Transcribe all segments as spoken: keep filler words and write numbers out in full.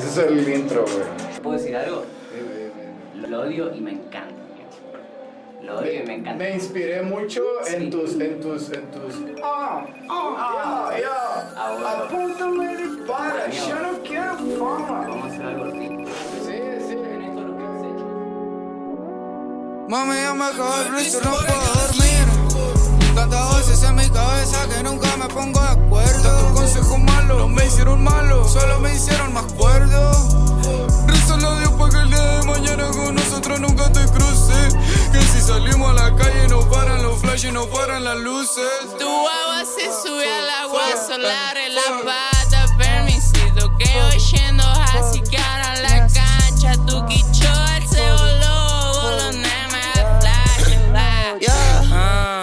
es el intro, güey. ¿Puedo decir algo? Lo odio y me encanta. Lo odio y me encanta. Me inspiré mucho sí. en tus, en tus, en tus. Ah, ah, ya, ya. Ah, bueno. Apúntame de para, Bueno. yo no quiero fama. Vamos a hacer algo así. Sí, sí. En esto lo que has hecho. Mami, ya me acabo el blister, no puedo dormir. Tantas voces en mi cabeza que nunca me pongo de acuerdo. Tantos consejos malos no me hicieron malo, solo me hicieron más cuerdo. Rezo la Dios pa' que el día de mañana con nosotros nunca te cruce. Que si salimos a la calle no paran los flashes, no paran las luces. Tu agua se sube al agua solar en la pata. Permisito que hoy yendo así que ahora en la cancha. Tu quichoa se voló, voló nada flash. Yeah.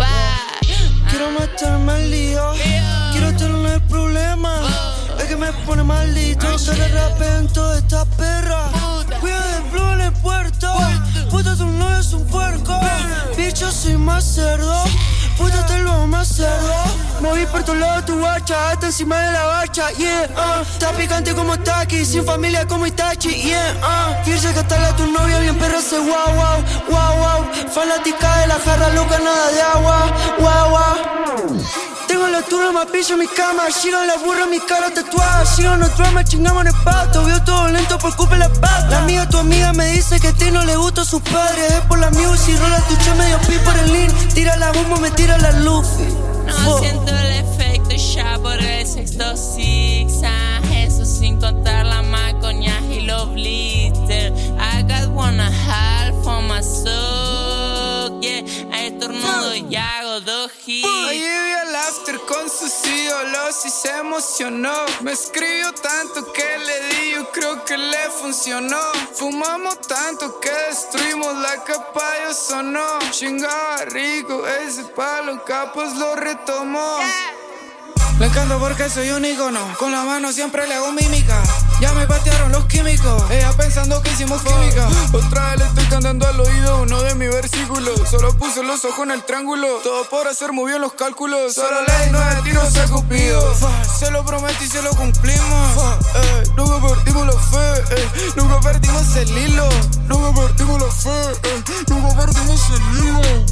Quiero meterme al lío, quiero tener problemas. Es que me pone maldito que de repente de esta perra. Cuida de blue en el puerto. Puta, tu novio es un puerco. Bicho, soy más cerdo. Puta, te lo más cerdo. Moví por tu lado tu guacha, hasta encima de la bacha, yeah, uh. Está picante como Taki, sin familia como Itachi, yeah, uh. Quieres gastarle a tu novia bien perra, ese wow, wow, wow, wow. Fanática de la jarra loca, nada de agua, wow, wow. Tengo la turma, más pillo en mi cama. Giro la burra, mi cara tatuada. Giro no drama, chingamos en el pato. Veo todo lento por culpa de la pata. La amiga, tu amiga me dice que a ti no le gusta a sus padres. Es por la music, rola tu che medio pi por el lean. Tira la humo, me tira la Luffy. No siento el efecto ya por el sexto zigzag. Eso sin contar la macoñas y los blisters. I got one and a half for my soul, yeah. Estornudo y hago dos hits. Llegué al after con sus ídolos y se emocionó. Me escribió tanto que le di, yo creo que le funcionó. Fumamos tanto que destruimos la capa y sonó. Chingaba rico, ese palo capaz lo retomó. Le encanto porque soy un icono, con la mano siempre le hago mímica. Ya me patearon los químicos, ella pensando que hicimos química. Otra vez le estoy cantando al oído uno de mis versículos. Solo puse los ojos en el triángulo, todo por hacer muy bien los cálculos. Solo le di nueve tiros a Cupido. Se lo prometí y se lo cumplimos. eh, Nunca perdimos la fe, eh, nunca perdimos el hilo. Nunca perdimos la fe, eh, nunca perdimos el hilo.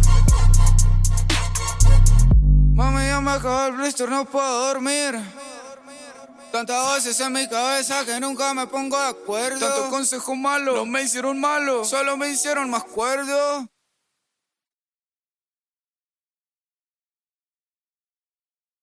Mami, ya me acabó el blister, no puedo dormir. Tantas voces en mi cabeza que nunca me pongo de acuerdo. Tantos consejos malos no me hicieron malo, solo me hicieron más cuerdo.